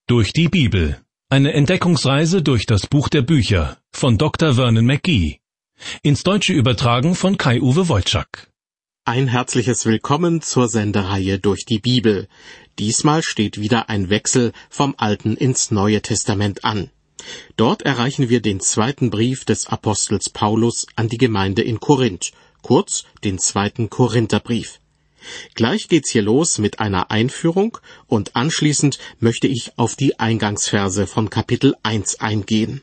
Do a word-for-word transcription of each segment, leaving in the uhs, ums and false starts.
Durch die Bibel. Eine Entdeckungsreise durch das Buch der Bücher von Doktor Vernon McGee. Ins Deutsche übertragen von Kai-Uwe Wojczak. Ein herzliches Willkommen zur Sendereihe Durch die Bibel. Diesmal steht wieder ein Wechsel vom Alten ins Neue Testament an. Dort erreichen wir den zweiten Brief des Apostels Paulus an die Gemeinde in Korinth, kurz den zweiten Korintherbrief. Gleich geht's hier los mit einer Einführung und anschließend möchte ich auf die Eingangsverse von Kapitel eins eingehen.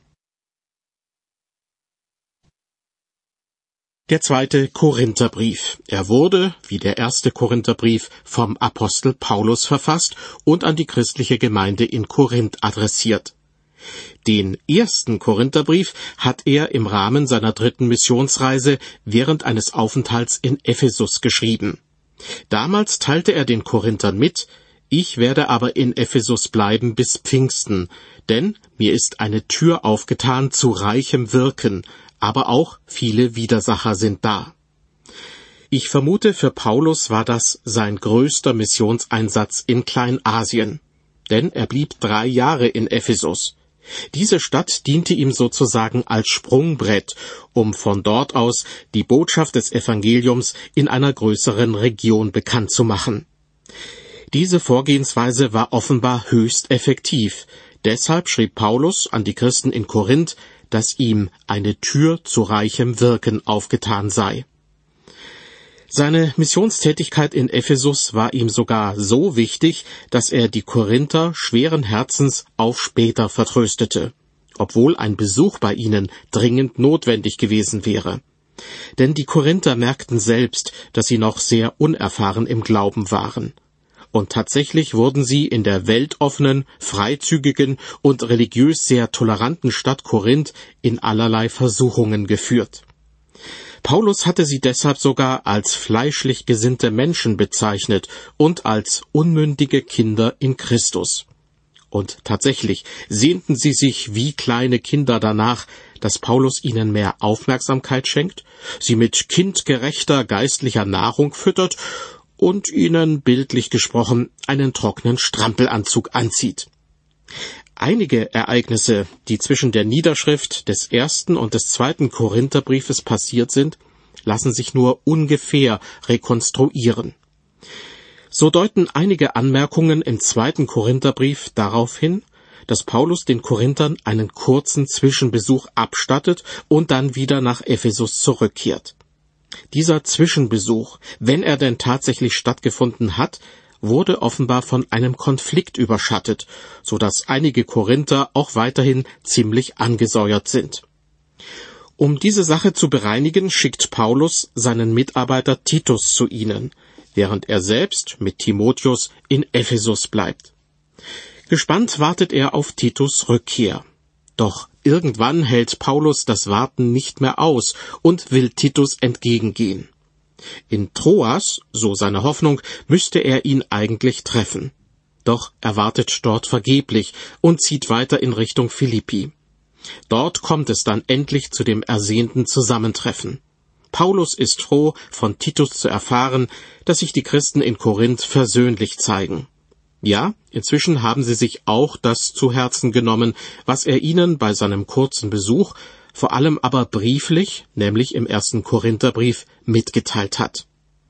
Der zweite Korintherbrief. Er wurde, wie der erste Korintherbrief, vom Apostel Paulus verfasst und an die christliche Gemeinde in Korinth adressiert. Den ersten Korintherbrief hat er im Rahmen seiner dritten Missionsreise während eines Aufenthalts in Ephesus geschrieben. Damals teilte er den Korinthern mit: Ich werde aber in Ephesus bleiben bis Pfingsten, denn mir ist eine Tür aufgetan zu reichem Wirken, aber auch viele Widersacher sind da. Ich vermute, für Paulus war das sein größter Missionseinsatz in Kleinasien, denn er blieb drei Jahre in Ephesus. Diese Stadt diente ihm sozusagen als Sprungbrett, um von dort aus die Botschaft des Evangeliums in einer größeren Region bekannt zu machen. Diese Vorgehensweise war offenbar höchst effektiv. Deshalb schrieb Paulus an die Christen in Korinth, dass ihm eine Tür zu reichem Wirken aufgetan sei. Seine Missionstätigkeit in Ephesus war ihm sogar so wichtig, dass er die Korinther schweren Herzens auf später vertröstete, obwohl ein Besuch bei ihnen dringend notwendig gewesen wäre. Denn die Korinther merkten selbst, dass sie noch sehr unerfahren im Glauben waren. Und tatsächlich wurden sie in der weltoffenen, freizügigen und religiös sehr toleranten Stadt Korinth in allerlei Versuchungen geführt. Paulus hatte sie deshalb sogar als fleischlich gesinnte Menschen bezeichnet und als unmündige Kinder in Christus. Und tatsächlich sehnten sie sich wie kleine Kinder danach, dass Paulus ihnen mehr Aufmerksamkeit schenkt, sie mit kindgerechter geistlicher Nahrung füttert und ihnen, bildlich gesprochen, einen trockenen Strampelanzug anzieht. Einige Ereignisse, die zwischen der Niederschrift des ersten und des zweiten Korintherbriefes passiert sind, lassen sich nur ungefähr rekonstruieren. So deuten einige Anmerkungen im zweiten Korintherbrief darauf hin, dass Paulus den Korinthern einen kurzen Zwischenbesuch abstattet und dann wieder nach Ephesus zurückkehrt. Dieser Zwischenbesuch, wenn er denn tatsächlich stattgefunden hat, wurde offenbar von einem Konflikt überschattet, so dass einige Korinther auch weiterhin ziemlich angesäuert sind. Um diese Sache zu bereinigen, schickt Paulus seinen Mitarbeiter Titus zu ihnen, während er selbst mit Timotheus in Ephesus bleibt. Gespannt wartet er auf Titus' Rückkehr. Doch irgendwann hält Paulus das Warten nicht mehr aus und will Titus entgegengehen. In Troas, so seine Hoffnung, müsste er ihn eigentlich treffen. Doch er wartet dort vergeblich und zieht weiter in Richtung Philippi. Dort kommt es dann endlich zu dem ersehnten Zusammentreffen. Paulus ist froh, von Titus zu erfahren, dass sich die Christen in Korinth versöhnlich zeigen. Ja, inzwischen haben sie sich auch das zu Herzen genommen, was er ihnen bei seinem kurzen Besuch, vor allem aber brieflich, nämlich im ersten Korintherbrief, mitgeteilt hat.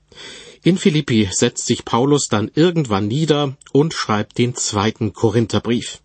In Philippi setzt sich Paulus dann irgendwann nieder und schreibt den zweiten Korintherbrief.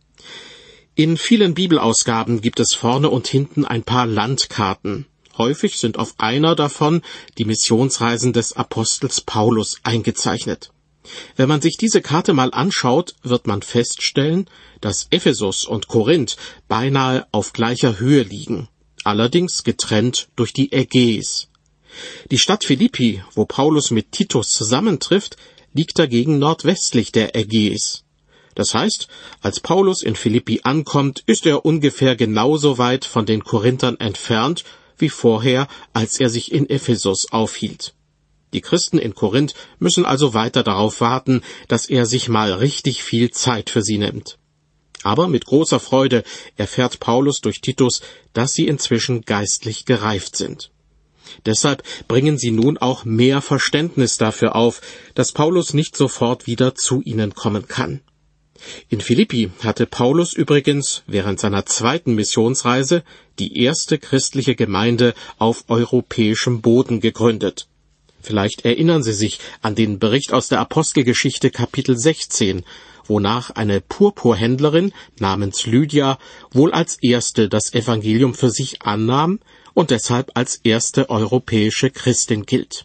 In vielen Bibelausgaben gibt es vorne und hinten ein paar Landkarten. Häufig sind auf einer davon die Missionsreisen des Apostels Paulus eingezeichnet. Wenn man sich diese Karte mal anschaut, wird man feststellen, dass Ephesus und Korinth beinahe auf gleicher Höhe liegen, allerdings getrennt durch die Ägäis. Die Stadt Philippi, wo Paulus mit Titus zusammentrifft, liegt dagegen nordwestlich der Ägäis. Das heißt, als Paulus in Philippi ankommt, ist er ungefähr genauso weit von den Korinthern entfernt wie vorher, als er sich in Ephesus aufhielt. Die Christen in Korinth müssen also weiter darauf warten, dass er sich mal richtig viel Zeit für sie nimmt. Aber mit großer Freude erfährt Paulus durch Titus, dass sie inzwischen geistlich gereift sind. Deshalb bringen sie nun auch mehr Verständnis dafür auf, dass Paulus nicht sofort wieder zu ihnen kommen kann. In Philippi hatte Paulus übrigens während seiner zweiten Missionsreise die erste christliche Gemeinde auf europäischem Boden gegründet. Vielleicht erinnern Sie sich an den Bericht aus der Apostelgeschichte Kapitel sechzehn, wonach eine Purpurhändlerin namens Lydia wohl als erste das Evangelium für sich annahm und deshalb als erste europäische Christin gilt.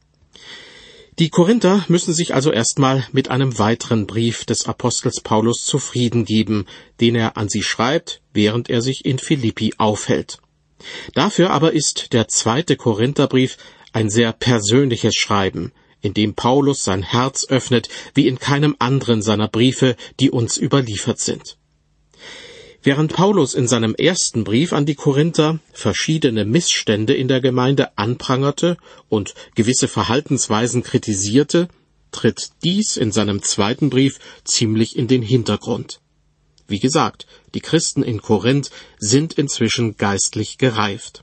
Die Korinther müssen sich also erstmal mit einem weiteren Brief des Apostels Paulus zufrieden geben, den er an sie schreibt, während er sich in Philippi aufhält. Dafür aber ist der zweite Korintherbrief ein sehr persönliches Schreiben, in dem Paulus sein Herz öffnet, wie in keinem anderen seiner Briefe, die uns überliefert sind. Während Paulus in seinem ersten Brief an die Korinther verschiedene Missstände in der Gemeinde anprangerte und gewisse Verhaltensweisen kritisierte, tritt dies in seinem zweiten Brief ziemlich in den Hintergrund. Wie gesagt, die Christen in Korinth sind inzwischen geistlich gereift.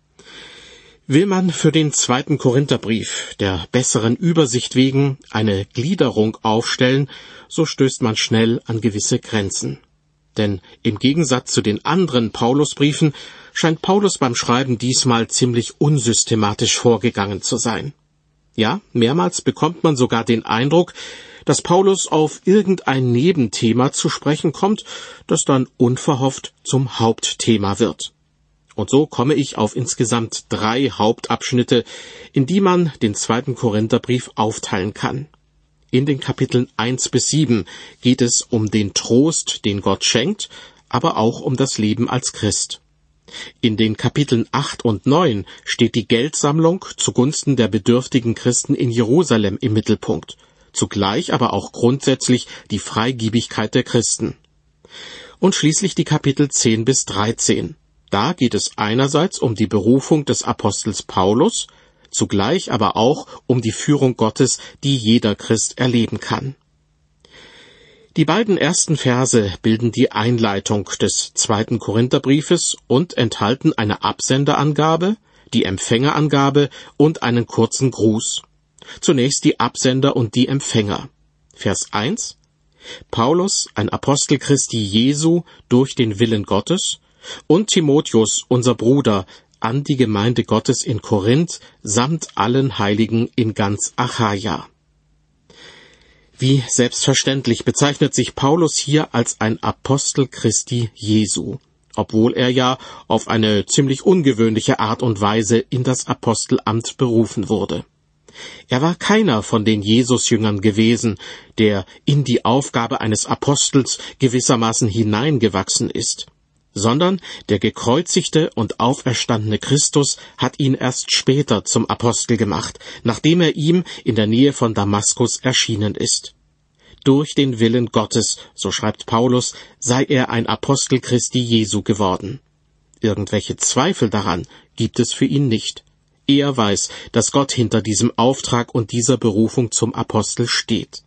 Will man für den zweiten Korintherbrief der besseren Übersicht wegen eine Gliederung aufstellen, so stößt man schnell an gewisse Grenzen. Denn im Gegensatz zu den anderen Paulusbriefen scheint Paulus beim Schreiben diesmal ziemlich unsystematisch vorgegangen zu sein. Ja, mehrmals bekommt man sogar den Eindruck, dass Paulus auf irgendein Nebenthema zu sprechen kommt, das dann unverhofft zum Hauptthema wird. Und so komme ich auf insgesamt drei Hauptabschnitte, in die man den zweiten Korintherbrief aufteilen kann. In den Kapiteln eins bis sieben geht es um den Trost, den Gott schenkt, aber auch um das Leben als Christ. In den Kapiteln acht und neun steht die Geldsammlung zugunsten der bedürftigen Christen in Jerusalem im Mittelpunkt, zugleich aber auch grundsätzlich die Freigebigkeit der Christen. Und schließlich die Kapitel zehn bis dreizehn. Da geht es einerseits um die Berufung des Apostels Paulus, zugleich aber auch um die Führung Gottes, die jeder Christ erleben kann. Die beiden ersten Verse bilden die Einleitung des zweiten Korintherbriefes und enthalten eine Absenderangabe, die Empfängerangabe und einen kurzen Gruß. Zunächst die Absender und die Empfänger. Vers eins. Paulus, ein Apostel Christi Jesu durch den Willen Gottes, und Timotheus, unser Bruder, an die Gemeinde Gottes in Korinth samt allen Heiligen in ganz Achaia. Wie selbstverständlich bezeichnet sich Paulus hier als ein Apostel Christi Jesu, obwohl er ja auf eine ziemlich ungewöhnliche Art und Weise in das Apostelamt berufen wurde. Er war keiner von den Jesusjüngern gewesen, der in die Aufgabe eines Apostels gewissermaßen hineingewachsen ist, sondern der gekreuzigte und auferstandene Christus hat ihn erst später zum Apostel gemacht, nachdem er ihm in der Nähe von Damaskus erschienen ist. Durch den Willen Gottes, so schreibt Paulus, sei er ein Apostel Christi Jesu geworden. Irgendwelche Zweifel daran gibt es für ihn nicht. Er weiß, dass Gott hinter diesem Auftrag und dieser Berufung zum Apostel steht.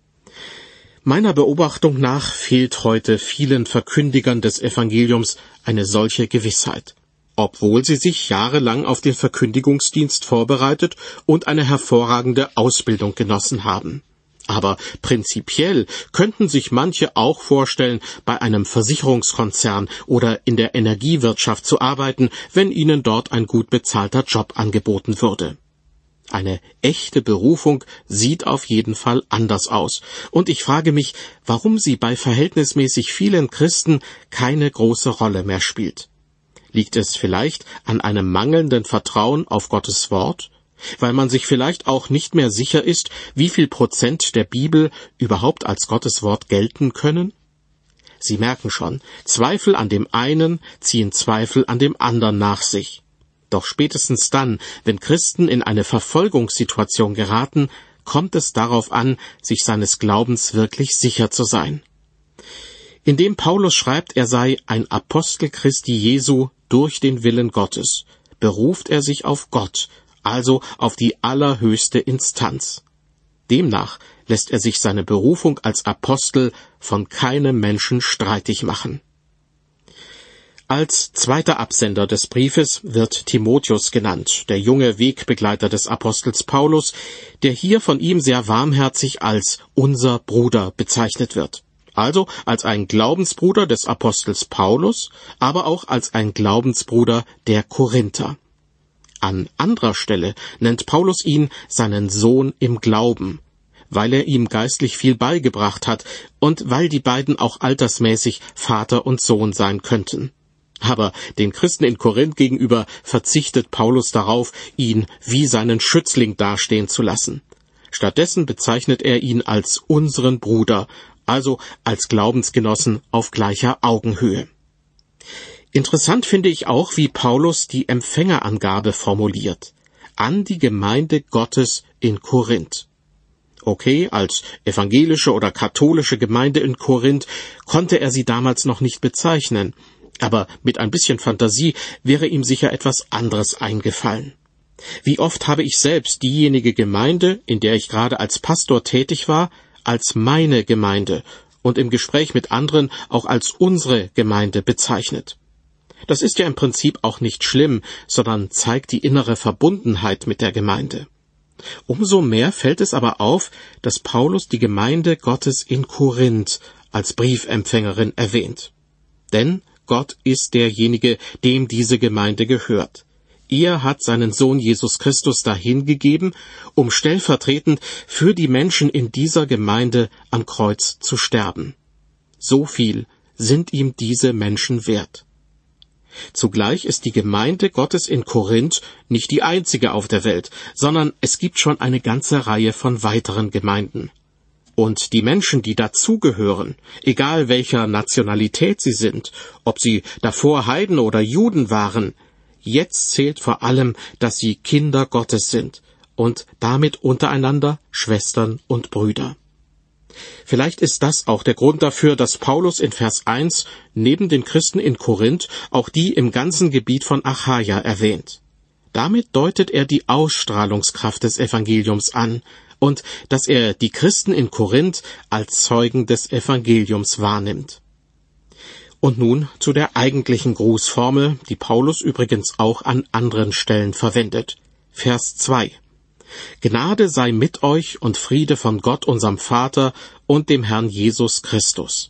Meiner Beobachtung nach fehlt heute vielen Verkündigern des Evangeliums eine solche Gewissheit, obwohl sie sich jahrelang auf den Verkündigungsdienst vorbereitet und eine hervorragende Ausbildung genossen haben. Aber prinzipiell könnten sich manche auch vorstellen, bei einem Versicherungskonzern oder in der Energiewirtschaft zu arbeiten, wenn ihnen dort ein gut bezahlter Job angeboten würde. Eine echte Berufung sieht auf jeden Fall anders aus. Und ich frage mich, warum sie bei verhältnismäßig vielen Christen keine große Rolle mehr spielt. Liegt es vielleicht an einem mangelnden Vertrauen auf Gottes Wort? Weil man sich vielleicht auch nicht mehr sicher ist, wie viel Prozent der Bibel überhaupt als Gottes Wort gelten können? Sie merken schon, Zweifel an dem einen ziehen Zweifel an dem anderen nach sich. Doch spätestens dann, wenn Christen in eine Verfolgungssituation geraten, kommt es darauf an, sich seines Glaubens wirklich sicher zu sein. Indem Paulus schreibt, er sei ein Apostel Christi Jesu durch den Willen Gottes, beruft er sich auf Gott, also auf die allerhöchste Instanz. Demnach lässt er sich seine Berufung als Apostel von keinem Menschen streitig machen. Als zweiter Absender des Briefes wird Timotheus genannt, der junge Wegbegleiter des Apostels Paulus, der hier von ihm sehr warmherzig als unser Bruder bezeichnet wird. Also als ein Glaubensbruder des Apostels Paulus, aber auch als ein Glaubensbruder der Korinther. An anderer Stelle nennt Paulus ihn seinen Sohn im Glauben, weil er ihm geistlich viel beigebracht hat und weil die beiden auch altersmäßig Vater und Sohn sein könnten. Aber den Christen in Korinth gegenüber verzichtet Paulus darauf, ihn wie seinen Schützling dastehen zu lassen. Stattdessen bezeichnet er ihn als unseren Bruder, also als Glaubensgenossen auf gleicher Augenhöhe. Interessant finde ich auch, wie Paulus die Empfängerangabe formuliert. An die Gemeinde Gottes in Korinth. Okay, als evangelische oder katholische Gemeinde in Korinth konnte er sie damals noch nicht bezeichnen, aber mit ein bisschen Fantasie wäre ihm sicher etwas anderes eingefallen. Wie oft habe ich selbst diejenige Gemeinde, in der ich gerade als Pastor tätig war, als meine Gemeinde und im Gespräch mit anderen auch als unsere Gemeinde bezeichnet. Das ist ja im Prinzip auch nicht schlimm, sondern zeigt die innere Verbundenheit mit der Gemeinde. Umso mehr fällt es aber auf, dass Paulus die Gemeinde Gottes in Korinth als Briefempfängerin erwähnt. Denn Gott ist derjenige, dem diese Gemeinde gehört. Er hat seinen Sohn Jesus Christus dahingegeben, um stellvertretend für die Menschen in dieser Gemeinde am Kreuz zu sterben. So viel sind ihm diese Menschen wert. Zugleich ist die Gemeinde Gottes in Korinth nicht die einzige auf der Welt, sondern es gibt schon eine ganze Reihe von weiteren Gemeinden. Und die Menschen, die dazugehören, egal welcher Nationalität sie sind, ob sie davor Heiden oder Juden waren, jetzt zählt vor allem, dass sie Kinder Gottes sind und damit untereinander Schwestern und Brüder. Vielleicht ist das auch der Grund dafür, dass Paulus in Vers eins neben den Christen in Korinth auch die im ganzen Gebiet von Achaia erwähnt. Damit deutet er die Ausstrahlungskraft des Evangeliums an und dass er die Christen in Korinth als Zeugen des Evangeliums wahrnimmt. Und nun zu der eigentlichen Grußformel, die Paulus übrigens auch an anderen Stellen verwendet. Vers zwei. Gnade sei mit euch und Friede von Gott, unserem Vater und dem Herrn Jesus Christus.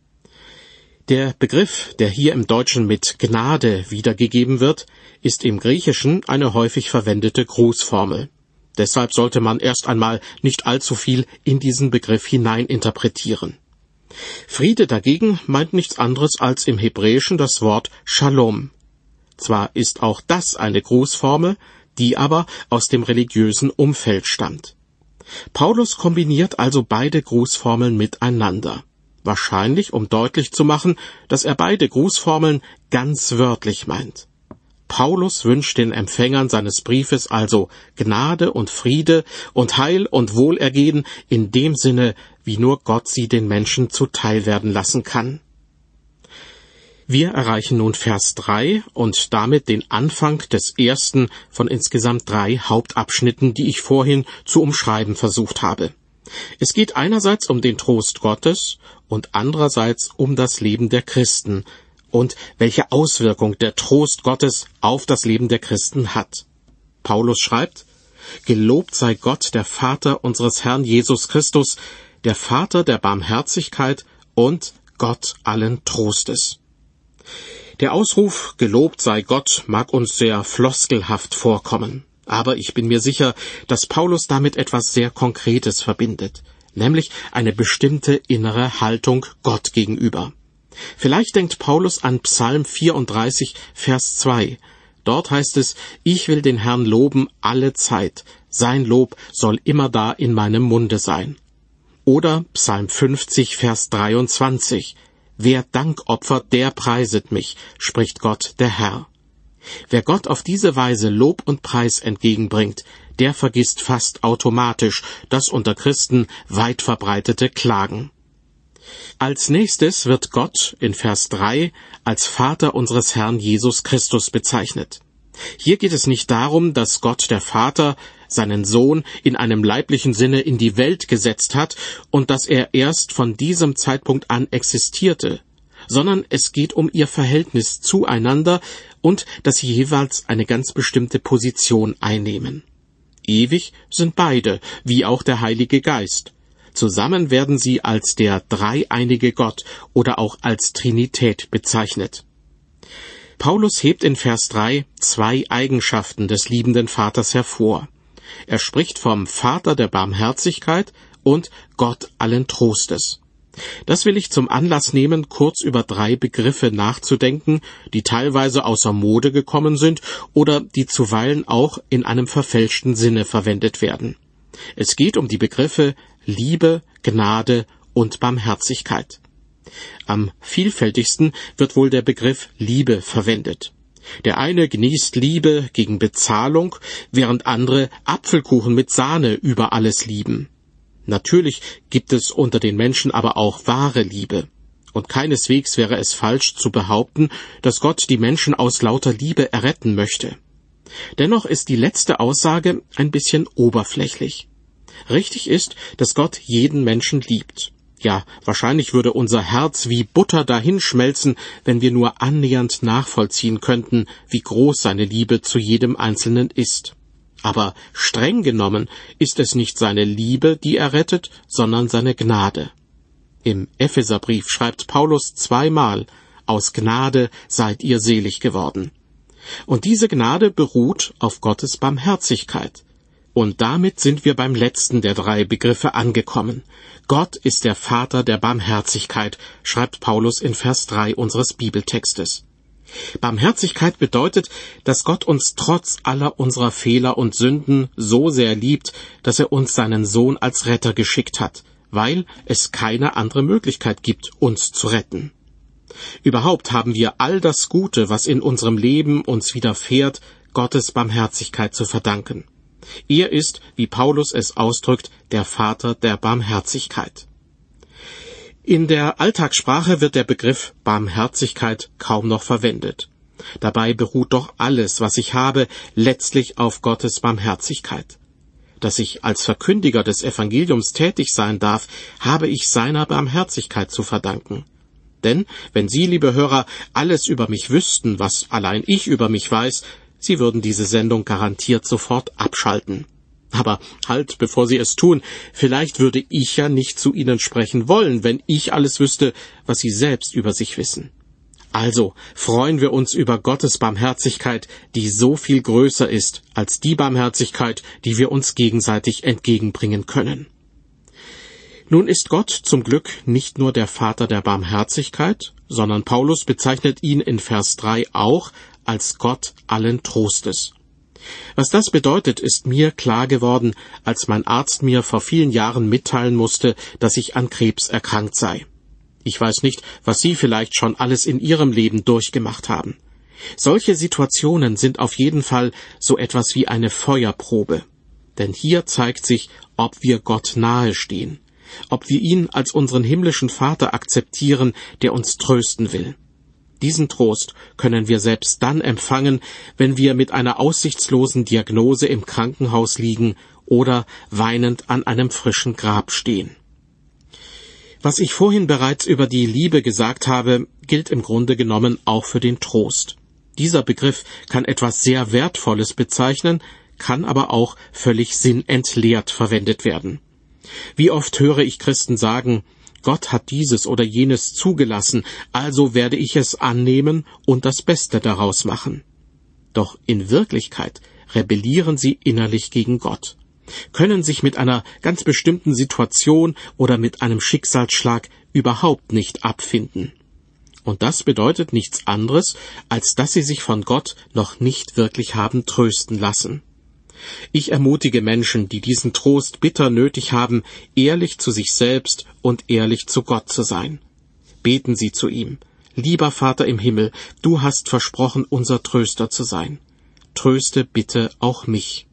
Der Begriff, der hier im Deutschen mit Gnade wiedergegeben wird, ist im Griechischen eine häufig verwendete Grußformel. Deshalb sollte man erst einmal nicht allzu viel in diesen Begriff hineininterpretieren. Friede dagegen meint nichts anderes als im Hebräischen das Wort Shalom. Zwar ist auch das eine Grußformel, die aber aus dem religiösen Umfeld stammt. Paulus kombiniert also beide Grußformeln miteinander. Wahrscheinlich, um deutlich zu machen, dass er beide Grußformeln ganz wörtlich meint. Paulus wünscht den Empfängern seines Briefes also Gnade und Friede und Heil und Wohlergehen in dem Sinne, wie nur Gott sie den Menschen zuteil werden lassen kann. Wir erreichen nun Vers drei und damit den Anfang des ersten von insgesamt drei Hauptabschnitten, die ich vorhin zu umschreiben versucht habe. Es geht einerseits um den Trost Gottes und andererseits um das Leben der Christen und welche Auswirkung der Trost Gottes auf das Leben der Christen hat. Paulus schreibt: Gelobt sei Gott, der Vater unseres Herrn Jesus Christus, der Vater der Barmherzigkeit und Gott allen Trostes. Der Ausruf »Gelobt sei Gott« mag uns sehr floskelhaft vorkommen, aber ich bin mir sicher, dass Paulus damit etwas sehr Konkretes verbindet, nämlich eine bestimmte innere Haltung Gott gegenüber. Vielleicht denkt Paulus an Psalm vierunddreißig, Vers zwei. Dort heißt es: »Ich will den Herrn loben alle Zeit, sein Lob soll immerdar in meinem Munde sein.« Oder Psalm fünfzig, Vers dreiundzwanzig. »Wer Dank opfert, der preiset mich, spricht Gott, der Herr.« Wer Gott auf diese Weise Lob und Preis entgegenbringt, der vergisst fast automatisch das unter Christen weit verbreitete Klagen. Als nächstes wird Gott in Vers drei als Vater unseres Herrn Jesus Christus bezeichnet. Hier geht es nicht darum, dass Gott der Vater seinen Sohn in einem leiblichen Sinne in die Welt gesetzt hat und dass er erst von diesem Zeitpunkt an existierte, sondern es geht um ihr Verhältnis zueinander und dass sie jeweils eine ganz bestimmte Position einnehmen. Ewig sind beide, wie auch der Heilige Geist. Zusammen werden sie als der dreieinige Gott oder auch als Trinität bezeichnet. Paulus hebt in Vers drei zwei Eigenschaften des liebenden Vaters hervor. Er spricht vom Vater der Barmherzigkeit und Gott allen Trostes. Das will ich zum Anlass nehmen, kurz über drei Begriffe nachzudenken, die teilweise außer Mode gekommen sind oder die zuweilen auch in einem verfälschten Sinne verwendet werden. Es geht um die Begriffe Liebe, Gnade und Barmherzigkeit. Am vielfältigsten wird wohl der Begriff Liebe verwendet. Der eine genießt Liebe gegen Bezahlung, während andere Apfelkuchen mit Sahne über alles lieben. Natürlich gibt es unter den Menschen aber auch wahre Liebe. Und keineswegs wäre es falsch zu behaupten, dass Gott die Menschen aus lauter Liebe erretten möchte. Dennoch ist die letzte Aussage ein bisschen oberflächlich. Richtig ist, dass Gott jeden Menschen liebt. Ja, wahrscheinlich würde unser Herz wie Butter dahinschmelzen, wenn wir nur annähernd nachvollziehen könnten, wie groß seine Liebe zu jedem Einzelnen ist. Aber streng genommen ist es nicht seine Liebe, die er rettet, sondern seine Gnade. Im Epheserbrief schreibt Paulus zweimal: Aus Gnade seid ihr selig geworden. Und diese Gnade beruht auf Gottes Barmherzigkeit. Und damit sind wir beim letzten der drei Begriffe angekommen. Gott ist der Vater der Barmherzigkeit, schreibt Paulus in Vers drei unseres Bibeltextes. Barmherzigkeit bedeutet, dass Gott uns trotz aller unserer Fehler und Sünden so sehr liebt, dass er uns seinen Sohn als Retter geschickt hat, weil es keine andere Möglichkeit gibt, uns zu retten. Überhaupt haben wir all das Gute, was in unserem Leben uns widerfährt, Gottes Barmherzigkeit zu verdanken. Er ist, wie Paulus es ausdrückt, der Vater der Barmherzigkeit. In der Alltagssprache wird der Begriff Barmherzigkeit kaum noch verwendet. Dabei beruht doch alles, was ich habe, letztlich auf Gottes Barmherzigkeit. Dass ich als Verkündiger des Evangeliums tätig sein darf, habe ich seiner Barmherzigkeit zu verdanken. Denn wenn Sie, liebe Hörer, alles über mich wüssten, was allein ich über mich weiß, Sie würden diese Sendung garantiert sofort abschalten. Aber halt, bevor Sie es tun, vielleicht würde ich ja nicht zu Ihnen sprechen wollen, wenn ich alles wüsste, was Sie selbst über sich wissen. Also freuen wir uns über Gottes Barmherzigkeit, die so viel größer ist als die Barmherzigkeit, die wir uns gegenseitig entgegenbringen können. Nun ist Gott zum Glück nicht nur der Vater der Barmherzigkeit, sondern Paulus bezeichnet ihn in Vers drei auch als Gott allen Trostes. Was das bedeutet, ist mir klar geworden, als mein Arzt mir vor vielen Jahren mitteilen musste, dass ich an Krebs erkrankt sei. Ich weiß nicht, was Sie vielleicht schon alles in Ihrem Leben durchgemacht haben. Solche Situationen sind auf jeden Fall so etwas wie eine Feuerprobe. Denn hier zeigt sich, ob wir Gott nahe stehen, ob wir ihn als unseren himmlischen Vater akzeptieren, der uns trösten will. Diesen Trost können wir selbst dann empfangen, wenn wir mit einer aussichtslosen Diagnose im Krankenhaus liegen oder weinend an einem frischen Grab stehen. Was ich vorhin bereits über die Liebe gesagt habe, gilt im Grunde genommen auch für den Trost. Dieser Begriff kann etwas sehr Wertvolles bezeichnen, kann aber auch völlig sinnentleert verwendet werden. Wie oft höre ich Christen sagen: Gott hat dieses oder jenes zugelassen, also werde ich es annehmen und das Beste daraus machen. Doch in Wirklichkeit rebellieren sie innerlich gegen Gott, können sich mit einer ganz bestimmten Situation oder mit einem Schicksalsschlag überhaupt nicht abfinden. Und das bedeutet nichts anderes, als dass sie sich von Gott noch nicht wirklich haben trösten lassen. Ich ermutige Menschen, die diesen Trost bitter nötig haben, ehrlich zu sich selbst und ehrlich zu Gott zu sein. Beten Sie zu ihm: Lieber Vater im Himmel, du hast versprochen, unser Tröster zu sein. Tröste bitte auch mich.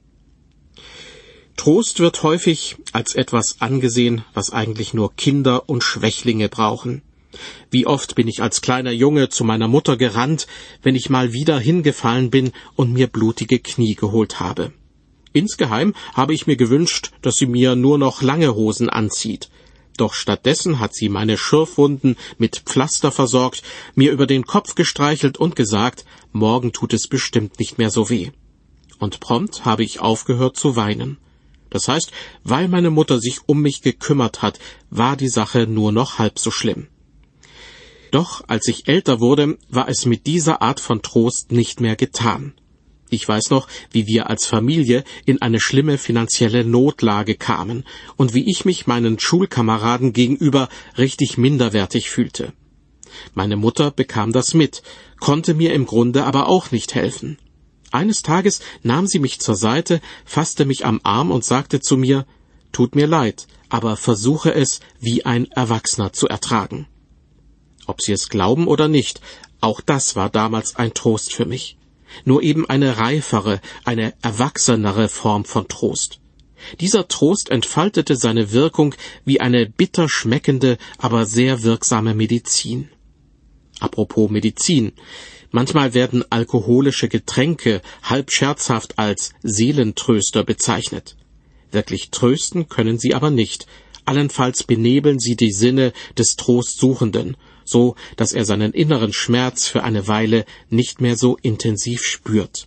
Trost wird häufig als etwas angesehen, was eigentlich nur Kinder und Schwächlinge brauchen. Wie oft bin ich als kleiner Junge zu meiner Mutter gerannt, wenn ich mal wieder hingefallen bin und mir blutige Knie geholt habe. Insgeheim habe ich mir gewünscht, dass sie mir nur noch lange Hosen anzieht. Doch stattdessen hat sie meine Schürfwunden mit Pflaster versorgt, mir über den Kopf gestreichelt und gesagt, morgen tut es bestimmt nicht mehr so weh. Und prompt habe ich aufgehört zu weinen. Das heißt, weil meine Mutter sich um mich gekümmert hat, war die Sache nur noch halb so schlimm. Doch als ich älter wurde, war es mit dieser Art von Trost nicht mehr getan. Ich weiß noch, wie wir als Familie in eine schlimme finanzielle Notlage kamen und wie ich mich meinen Schulkameraden gegenüber richtig minderwertig fühlte. Meine Mutter bekam das mit, konnte mir im Grunde aber auch nicht helfen. Eines Tages nahm sie mich zur Seite, fasste mich am Arm und sagte zu mir: »Tut mir leid, aber versuche es wie ein Erwachsener zu ertragen.« Ob Sie es glauben oder nicht, auch das war damals ein Trost für mich. Nur eben eine reifere, eine erwachsenere Form von Trost. Dieser Trost entfaltete seine Wirkung wie eine bitter schmeckende, aber sehr wirksame Medizin. Apropos Medizin. Manchmal werden alkoholische Getränke halb scherzhaft als Seelentröster bezeichnet. Wirklich trösten können sie aber nicht. Allenfalls benebeln sie die Sinne des Trostsuchenden, so dass er seinen inneren Schmerz für eine Weile nicht mehr so intensiv spürt.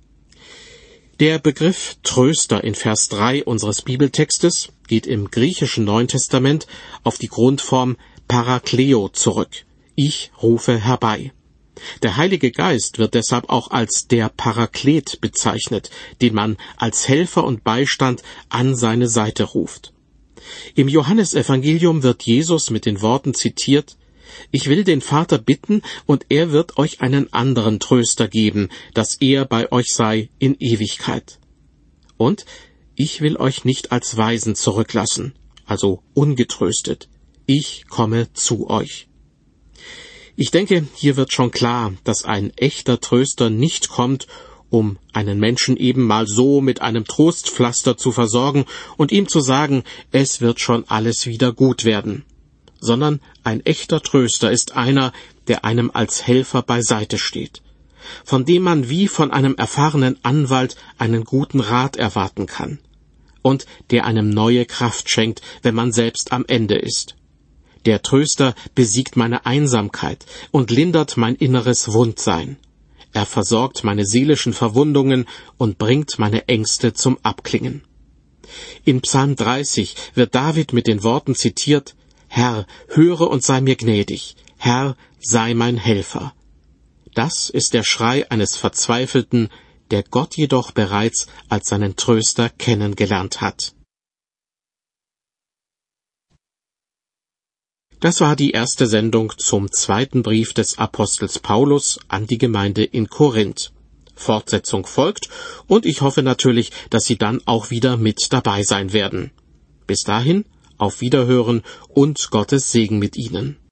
Der Begriff Tröster in Vers drei unseres Bibeltextes geht im griechischen Neuen Testament auf die Grundform Parakleo zurück. Ich rufe herbei. Der Heilige Geist wird deshalb auch als der Paraklet bezeichnet, den man als Helfer und Beistand an seine Seite ruft. Im Johannesevangelium wird Jesus mit den Worten zitiert: »Ich will den Vater bitten, und er wird euch einen anderen Tröster geben, dass er bei euch sei in Ewigkeit. Und ich will euch nicht als Waisen zurücklassen, also ungetröstet. Ich komme zu euch.« Ich denke, hier wird schon klar, dass ein echter Tröster nicht kommt, um einen Menschen eben mal so mit einem Trostpflaster zu versorgen und ihm zu sagen, es wird schon alles wieder gut werden. Sondern ein echter Tröster ist einer, der einem als Helfer beiseite steht, von dem man wie von einem erfahrenen Anwalt einen guten Rat erwarten kann und der einem neue Kraft schenkt, wenn man selbst am Ende ist. Der Tröster besiegt meine Einsamkeit und lindert mein inneres Wundsein. Er versorgt meine seelischen Verwundungen und bringt meine Ängste zum Abklingen. In Psalm dreißig wird David mit den Worten zitiert: »Herr, höre und sei mir gnädig. Herr, sei mein Helfer.« Das ist der Schrei eines Verzweifelten, der Gott jedoch bereits als seinen Tröster kennengelernt hat. Das war die erste Sendung zum zweiten Brief des Apostels Paulus an die Gemeinde in Korinth. Fortsetzung folgt, und ich hoffe natürlich, dass Sie dann auch wieder mit dabei sein werden. Bis dahin, auf Wiederhören und Gottes Segen mit Ihnen.